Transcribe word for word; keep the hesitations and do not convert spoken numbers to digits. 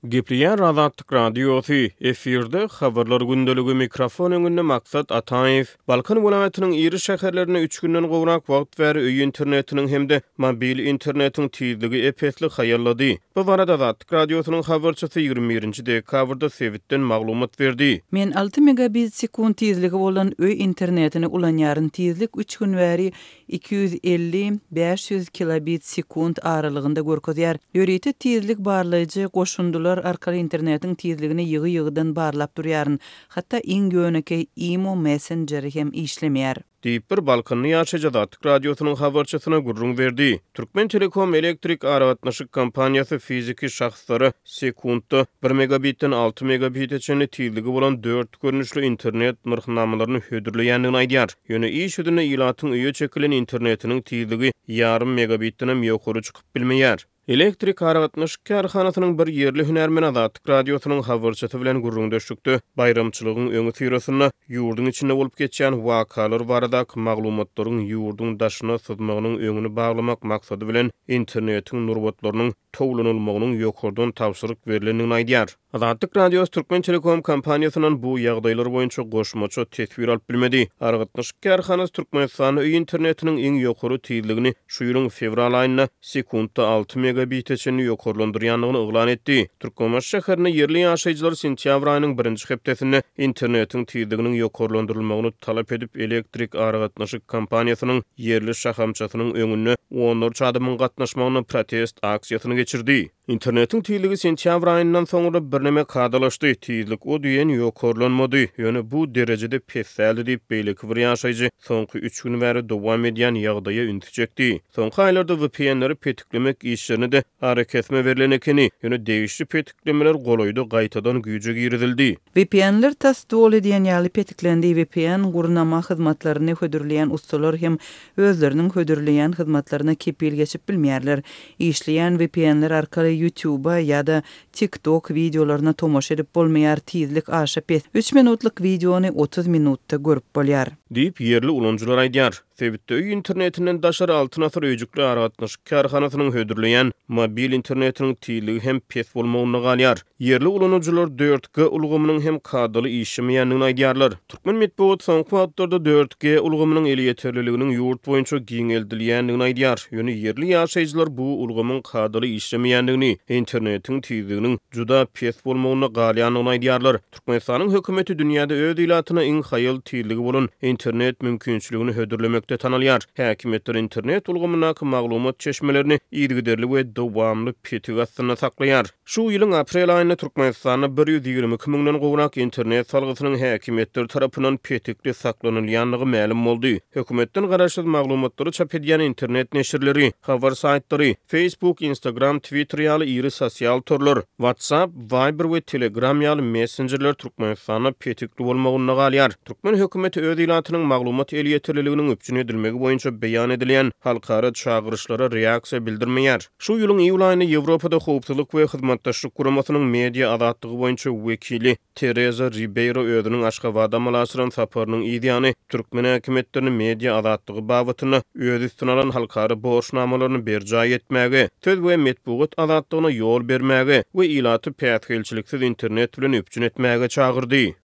Gepliýär Azatlyk radiosu efirde habarlar gündöligi mikrofon öňünde maksat Ataýew Balkan welaýatynyň iri şäherlerine üç günden gowrak wagt bäri öý internetiniň hemde mobil internetiň tizligi epesli haýallady. Bu barada Azatlyk radiosynyň habarçysy ýygrimi birinji dekabrda Sewitden maglumat berdi. Men alty megabit sekund tizligi bolan öý internetini ulanýaryn tizlik üç gün bäri iki yüz elli beş yüz kilobit sekund aralygynda görkezýär. Ýöreti tizlik barlaýjy goşundular arkaly internetiň tizligini ýygy-ýygydan barlap durýaryn. Hatda iň göwneki imo messenger hem işlemýär. Diýip bir Balkanly ýaşaýjy Azatlyk radiosynyň habarçysyna gurrun berdi. Türkmen Telekom elektrik aragatnaşyk kompaniýasy fiziki şahslary sekundda bir megabitden altı megabitçe tizligi bolan dört görnüşli internet myrhnamalaryny hödürleýändigini aýdýar. Ýöne iş ödüne ilatyň öýe çekilen internetiniň tizligi yarım megabitden hem ýokary çykyp bilmeýär. Elektrik aragatnaşyk karhanasynyň bir ýerli hünärmeni Azatlyk radiosynyň habarçysy bilen gurrun döşükdi. Bayramçylygyň öňü syrasyna ýurdun içinde bolup geçýän wakalar baradaky maglumatlaryň ýurdun daşyna sızmagynyň öňüni baglamak maksady bilen internetiň nurwatlarynyň towlanylmagynyň ýokardan tapşyryk berilendigini aýdýar. Azatlyk radiosu Türkmen Telekom kompaniýasynyň bu ýagdaýlar boýunça goşmaça tesbir alyp bilmedi. Aragatnaşyk karhanasy Türkmenistan öý internetiniň iň ýokary tizligini şu ýylyň fevral aýyna sekundda altı megabitçe ýokarlandyrýanlygyny oglan etdi. Türkmenistan şäherine ýerli ýaşaýjylar sentýabr aýynyň birinji hepdesinde internetiň tizliginiň ýokarlandyrylmagyny talap edip elektrik aragatnaşyk kompaniýasynyň ýerli şahamçasynyň öňünde onlarca adamyň gatnaşmagyny protest aksiýasyny geçirdi. Internetin tizligi sentýabr aýyndan soňra birneme kadalaşdy. Tizlik o diýen ýokarlanmady. Ýöne bu derejede pessäli diýip beýleki bir ýaşaýjy soňky üç gün bäri dowam edýän ýagdaýa üntüjekdi. Soňky aýlarda V P N'leri petiklemek işlerini de hareketme berilen ekeni. Ýöne degişli petiklemeler golaýdy gaýtadan güýje girizildi. V P N'ler tasdol edýän ýaly petiklendi. V P N gurnama hyzmatlaryny hödürleýän ustalar hem özleriniň hödürleýän hyzmatlaryna kepil geçip bilmeýärler. İşleýän V P N'ler arkaly YouTube'a ýa-da TikTok videolaryna tomoş edip bolmaýar tizlik aşap et. üç minutluk videony otuz minutda görüp bolýar. Diýip ýerli ulanjylar aýdýar. Sewitde öý internetinden daşar altyn asır öýjükli aragatnaşyk karhanasynyň hödürleýän mobil internetiniň tizligi hem pes bolmagyny galýar. Ýerli ulanjylar dört G ulgamynyň hem kadaly işlemeýändigini aýdýarlar. Türkmen medeniýet soňky wagtlarda dört G ulgamynyň eli ýeterliliginiň ýurt boýunça giňeldilýändigini aýdýar. Ýöne ýerli ýaşaýjylar bu ulgamyň kadaly işlemeýändigini, internetiň tizliginiň juda pes bolmagyny galýanyny aýdýarlar. Türkmenistanyň hökümeti dünýäde öz ilatyna iň haýal tizligi bolan internet mümkinçiligini hödürlemekde tanalýar. Häkimetler internet ulgamyna maglumat çeşmelerini ýygyderli we dowamly petig astyna saklaýar. Şu ýylyň aprel aýynda Türkmenistanda bir yüz ýygrimi iki miňden gowrak internet salgysynyň häkimetler tarapyndan petikli saklanylýanlygy ma'lum boldy. Hökümetden garaşsyz maglumatlary çap edýän internet neşirleri, habar saýtlary, Facebook, Instagram, Twitter ýaly iri sosial torlar, WhatsApp, Viber we Telegram ýaly messengerler Türkmenistana petikli bolmagyny galýar. Türkmen hökümeti öz ilatynyň maglumat eli ýeterliliginiň öpçün edilmegi boýunça beýan edilen halkara çağırışlara reaksiýa bildirmeýär. Şu ýylyň iýul aýyna Ýewropada howpsuzlyk we hyzmatdaşlyk guramasynyň media azatlygy boýunça wekili Teresa Ribeiro özüniň Aşgabatda malasyran saparynyň ýa-da Türkmen häkimetlerini media azatlygy babatyna öz üstüne alan halkara borçnamalaryny berjay etmäge, söz we medeniýet azatlygyna ýol bermäge we ilaty päsgelçiliksiz internet bilen öpçün etmäge çağırdy.